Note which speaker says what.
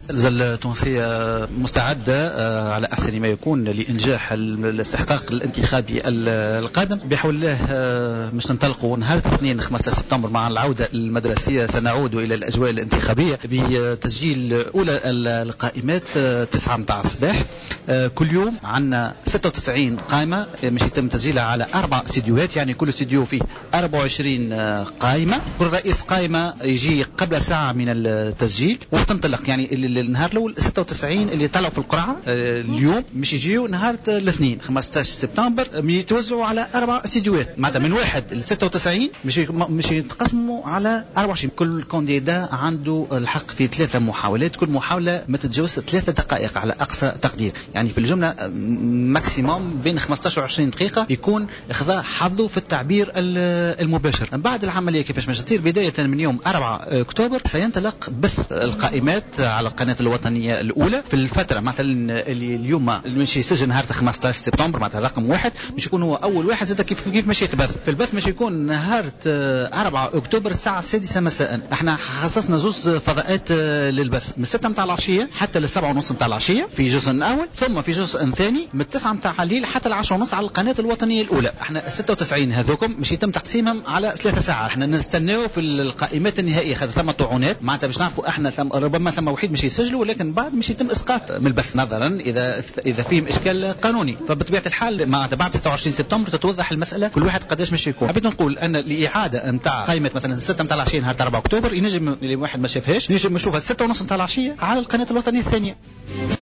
Speaker 1: الجزائر التونسية مستعدة على أحسن ما يكون لإنجاح الاستحقاق الانتخابي القادم بحول الله. مش ننطلقوا نهار الاثنين 15 سبتمبر مع العودة المدرسية، سنعود إلى الأجواء الانتخابية بتسجيل أولى القائمات 9 متاع الصباح. كل يوم عندنا 96 قائمة مش يتم تسجيلها على 4 استديوهات، يعني كل استديو فيه 24 قائمة. كل رئيس قائمة يجي قبل ساعة من التسجيل وتنطلق، يعني النهار الاول 96 اللي طلعوا في القرعه اليوم مش يجيو نهار الاثنين 15 سبتمبر يتوزعوا على 4 استديوهات، معناتها من واحد ل 96 مش يتقسموا على 24. كل كانديدا عنده الحق في 3 محاولات، كل محاوله ما تتجاوز 3 دقائق على اقصى تقدير، يعني في الجمله ماكسيموم بين 15 و 20 دقيقه يكون اخذ حظه في التعبير المباشر. بعد العمليه كيفاش باش تصير؟ بدايه من يوم 4 اكتوبر سينطلق بث القائمات على القناة الوطنية الأولى. في الفترة مثلا اللي اليوم مش يسجل نهار 15 سبتمبر معناتها رقم 1 مش يكون هو أول واحد، زاد كيف مش يتبث في البث مش يكون نهار 4 أكتوبر الساعة 6 مساء. احنا خصصنا زوز فضاءات للبث من 6 متاع العشية حتى ل7 ونص متاع العشية في جزء أول، ثم في جزء ثاني من 9 متاع الليل حتى ل10 ونص على القناة الوطنية الأولى. احنا 96 هذوكم مش يتم تقسيمهم على 3 ساعات، احنا نستناو في القائمات النهائية ثم طعونات معناتها باش نعرفوا احنا ربما ثم وحيد مش يسجلوا، ولكن بعد مش يتم اسقاط من البث نظرا اذا فيهم اشكال قانوني. فبطبيعه الحال معناتها بعد 26 سبتمبر تتوضح المساله كل واحد قداش مش يكون. حبيت نقول ان الاعاده نتاع قائمه مثلا 6 متاع العشيه نهار 4 اكتوبر ينجم اللي واحد ما شافهاش ينجم يشوفها 6 ونص متاع العشيه على القناه الوطنيه الثانيه.